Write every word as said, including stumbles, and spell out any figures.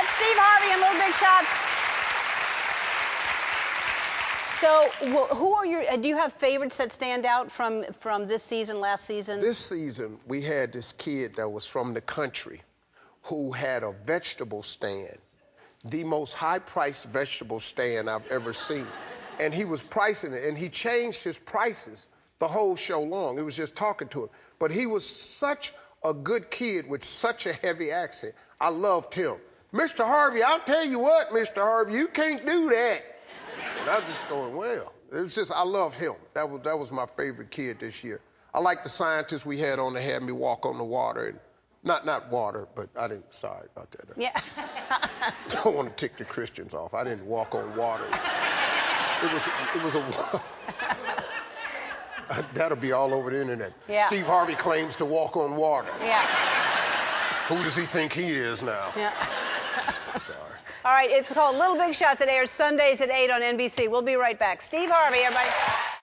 It's Steve Harvey and Little Big Shots. So, wh- who are your? Uh, do you have favorites that stand out from from this season, last season? This season, we had this kid that was from the country who had a vegetable stand, the most high-priced vegetable stand I've ever seen. And he was pricing it, and he changed his prices the whole show long. It was just talking to him. But he was such a good kid with such a heavy accent. I loved him. Mister Harvey, I'll tell you what, Mister Harvey, you can't do that. And I was just going, well, it was just, I love him. That was, that was my favorite kid this year. I like the scientist we had on that had me walk on the water. And not, not water, but I didn't, sorry about that. Yeah. I don't want to tick the Christians off. I didn't walk on water. It was, it was a, that'll be all over the internet. Yeah. Steve Harvey claims to walk on water. Yeah. Who does he think he is now? Yeah. Sorry. All right, it's called Little Big Shots. It airs Sundays at eight on N B C. We'll be right back. Steve Harvey, everybody.